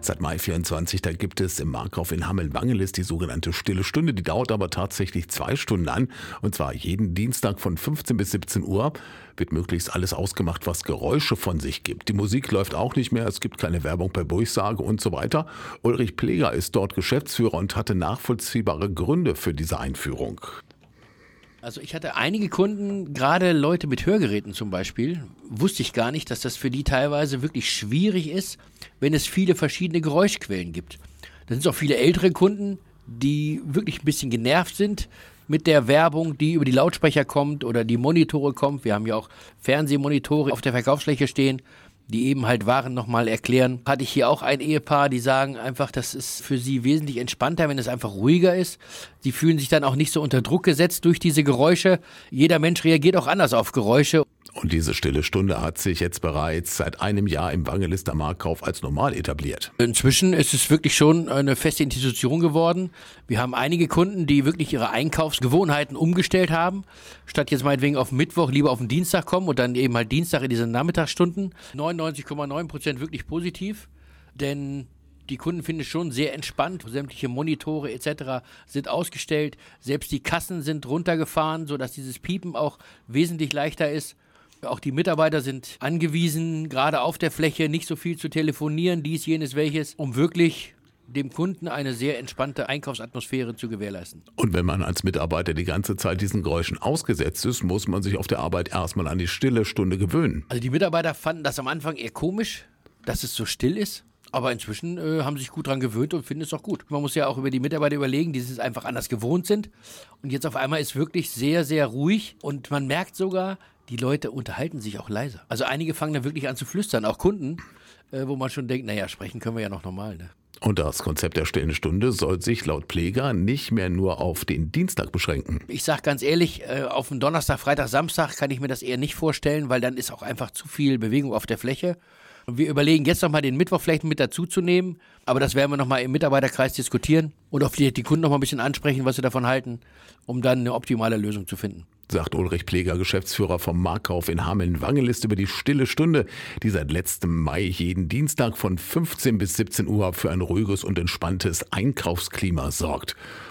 Seit Mai 24, da gibt es im Marktkauf in Hameln-Wangelis die sogenannte Stille Stunde. Die dauert aber tatsächlich 2 Stunden an. Und zwar jeden Dienstag von 15 bis 17 Uhr wird möglichst alles ausgemacht, was Geräusche von sich gibt. Die Musik läuft auch nicht mehr, es gibt keine Werbung per Durchsage und so weiter. Ulrich Pleger ist dort Geschäftsführer und hatte nachvollziehbare Gründe für diese Einführung. Also ich hatte einige Kunden, gerade Leute mit Hörgeräten zum Beispiel, wusste ich gar nicht, dass das für die teilweise wirklich schwierig ist, wenn es viele verschiedene Geräuschquellen gibt. Da sind es auch viele ältere Kunden, die wirklich ein bisschen genervt sind mit der Werbung, die über die Lautsprecher kommt oder die Monitore kommt. Wir haben ja auch Fernsehmonitore auf der Verkaufsfläche stehen, die eben halt Waren nochmal erklären. Hatte ich hier auch ein Ehepaar, die sagen einfach, das ist für sie wesentlich entspannter, wenn es einfach ruhiger ist. Sie fühlen sich dann auch nicht so unter Druck gesetzt durch diese Geräusche. Jeder Mensch reagiert auch anders auf Geräusche. Und diese Stille Stunde hat sich jetzt bereits seit einem Jahr im Wangelister Marktkauf als normal etabliert. Inzwischen ist es wirklich schon eine feste Institution geworden. Wir haben einige Kunden, die wirklich ihre Einkaufsgewohnheiten umgestellt haben. Statt jetzt meinetwegen auf Mittwoch lieber auf den Dienstag kommen und dann eben halt Dienstag in diesen Nachmittagsstunden. 99,9% wirklich positiv, denn die Kunden finden es schon sehr entspannt. Sämtliche Monitore etc. sind ausgestellt. Selbst die Kassen sind runtergefahren, sodass dieses Piepen auch wesentlich leichter ist. Auch die Mitarbeiter sind angewiesen, gerade auf der Fläche nicht so viel zu telefonieren, dies, jenes, welches, um wirklich dem Kunden eine sehr entspannte Einkaufsatmosphäre zu gewährleisten. Und wenn man als Mitarbeiter die ganze Zeit diesen Geräuschen ausgesetzt ist, muss man sich auf der Arbeit erstmal an die Stille Stunde gewöhnen. Also die Mitarbeiter fanden das am Anfang eher komisch, dass es so still ist. Aber inzwischen haben sie sich gut dran gewöhnt und finden es auch gut. Man muss ja auch über die Mitarbeiter überlegen, die es einfach anders gewohnt sind. Und jetzt auf einmal ist wirklich sehr, sehr ruhig. Und man merkt sogar, die Leute unterhalten sich auch leiser. Also einige fangen dann wirklich an zu flüstern, auch Kunden, wo man schon denkt, naja, sprechen können wir ja noch normal, ne? Und das Konzept der Stillen Stunde soll sich laut Pleger nicht mehr nur auf den Dienstag beschränken. Ich sage ganz ehrlich, auf den Donnerstag, Freitag, Samstag kann ich mir das eher nicht vorstellen, weil dann ist auch einfach zu viel Bewegung auf der Fläche. Wir überlegen jetzt nochmal den Mittwoch vielleicht mit dazu zu nehmen, aber das werden wir nochmal im Mitarbeiterkreis diskutieren und auch die Kunden nochmal ein bisschen ansprechen, was sie davon halten, um dann eine optimale Lösung zu finden. Sagt Ulrich Pleger, Geschäftsführer vom Marktkauf in Hameln-Wangelis, über die Stille Stunde, die seit letztem Mai jeden Dienstag von 15 bis 17 Uhr für ein ruhiges und entspanntes Einkaufsklima sorgt.